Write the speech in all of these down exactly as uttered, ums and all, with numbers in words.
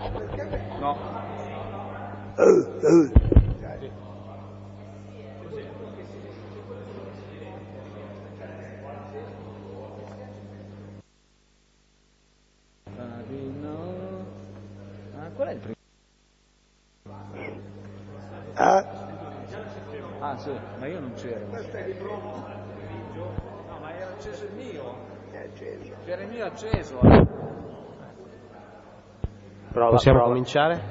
No. Uh, uh. Ah, qual è il primo? Ah. Ah sì, ma io non c'ero. No, ma era acceso il mio. È acceso. C'era il mio acceso. Prova, Possiamo prova. cominciare?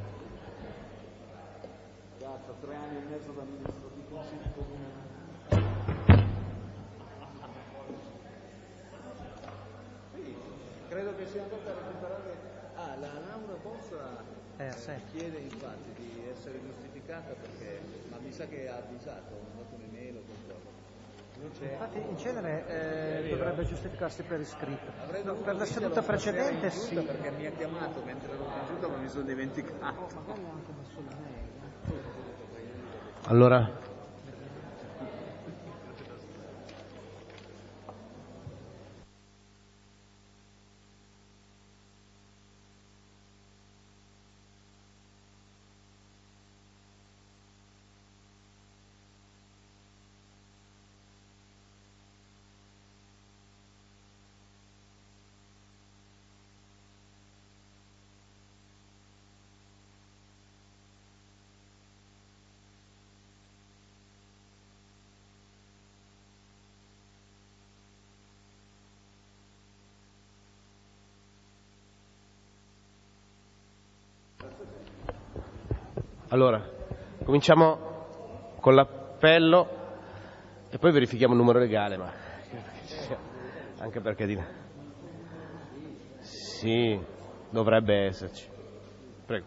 Cazzo, tre anni e mezzo da ministro di consiglio comunale. Sì, credo che sia andato a recuperare. Ah, la Laura Bozza eh, chiede infatti di essere giustificata perché, ma mi sa che ha avvisato, ha mandato un'email o qualcosa. Infatti in genere eh, dovrebbe giustificarsi per iscritto. No, per la seduta precedente sì. Perché mi ha chiamato mentre ero in giunta ma mi sono dimenticato. Allora, allora, cominciamo con l'appello e poi verifichiamo il numero legale, ma anche perché di sì, dovrebbe esserci. Prego.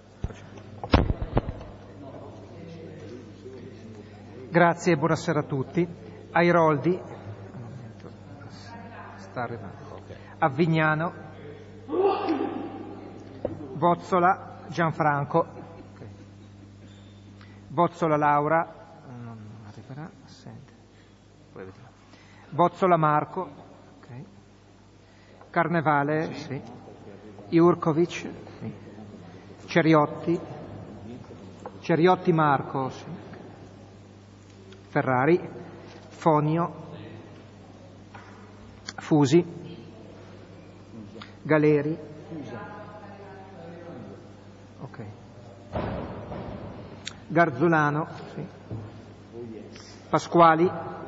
Grazie e buonasera a tutti. Airoldi, sta arrivando. Okay. Avvignano, Bozzola, Gianfranco, Bozzola Laura, non arriverà, sente. Poi vediamo. Bozzola Marco, okay. Carnevale, sì. Jurkovic, sì. Ceriotti, Ceriotti Marco, sì. Ferrari, Fonio, Fusi, Galeri, ok. Garzolano, sì. Pasquali,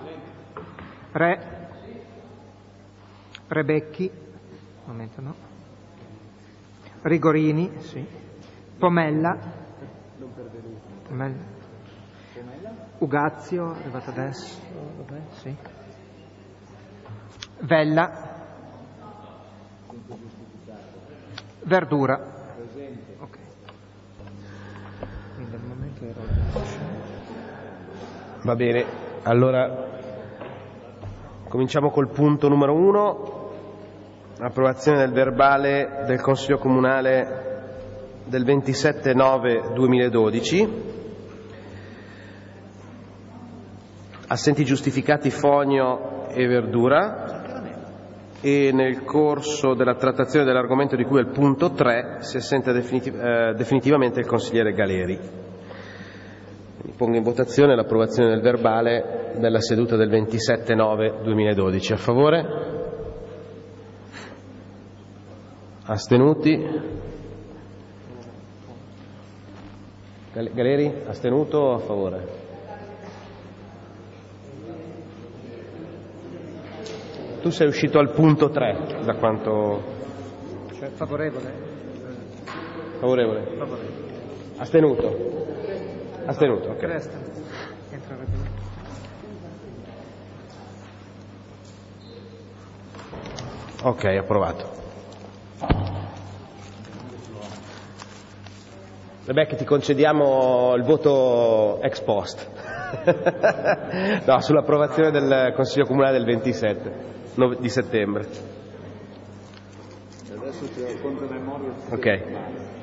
Re, Rebecchi, momento no. Rigorini, sì. Pomella, Pomella. Ugazio, arrivato adesso, vabbè, sì. Vella, Verdura. Ok. Quindi al momento ero... Va bene, allora cominciamo col punto numero uno, approvazione del verbale del Consiglio Comunale del ventisette nove duemiladodici. Assenti giustificati Fonio e Verdura, e nel corso della trattazione dell'argomento di cui è il punto tre si assente definitiv- eh, definitivamente il consigliere Galeri. Quindi pongo in votazione l'approvazione del verbale della seduta del ventisette nove duemiladodici. A favore? Astenuti? Galeri? Astenuto o a favore? Tu sei uscito al punto tre, da quanto... Cioè favorevole? Favorevole? Favorevole. Astenuto? Astenuto, ok. Resta. Entra rapidamente. Ok, approvato. Rebecca, ti concediamo il voto ex post. No, sull'approvazione del Consiglio Comunale del ventisette di settembre. Adesso c'è il conto memoria. Ok.